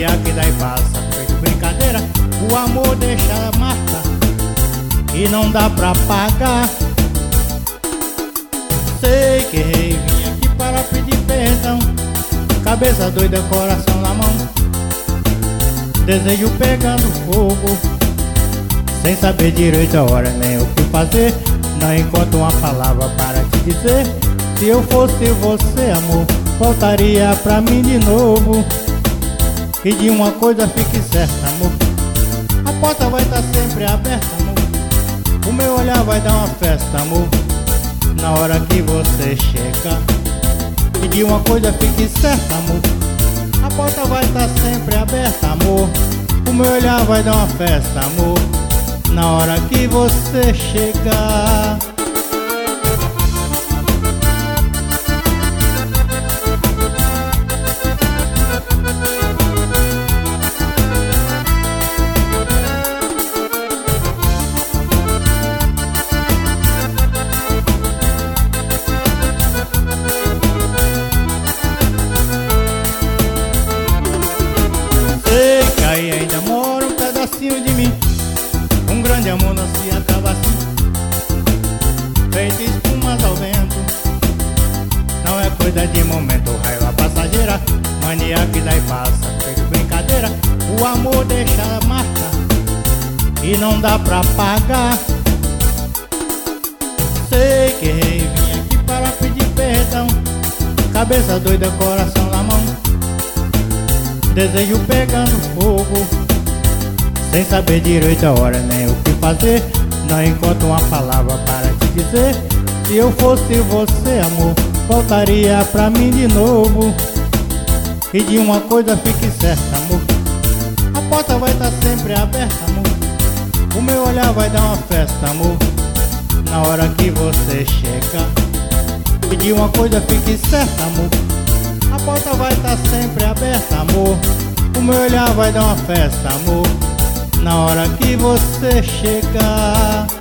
mania que daí passa, feito brincadeira. O amor deixa a marca e não dá pra pagar. Sei que errei, vim aqui para pedir perdão. Cabeça doida, coração na mão, desejo pegando fogo, sem saber direito a hora nem o que fazer. Não encontro uma palavra para te dizer. Se eu fosse você, amor, voltaria pra mim de novo. E de uma coisa fique certa, amor, a porta vai estar sempre aberta, amor. O meu olhar vai dar uma festa, amor, na hora que você chega. E de uma coisa fique certa, amor, a porta vai estar sempre aberta, amor. O meu olhar vai dar uma festa, amor, na hora que você chegar. Sei que aí ainda mora um pedacinho de mim. Um grande amor não se acaba assim, feito espumas ao vento. Não é coisa de momento, raiva passageira, mania que daí passa, feito brincadeira. O amor deixa a marca e não dá pra pagar. Sei que errei, vim aqui para pedir perdão. Cabeça doida, coração na mão, desejo pegando fogo, sem saber direito a hora nem o que fazer. Não encontro uma palavra para te dizer. Se eu fosse você, amor, voltaria pra mim de novo. E de uma coisa fique certa, amor, a porta vai estar sempre aberta, amor. O meu olhar vai dar uma festa, amor, na hora que você chega. E de uma coisa fique certa, amor, a porta vai estar sempre aberta, amor. O meu olhar vai dar uma festa, amor, na hora que você chegar.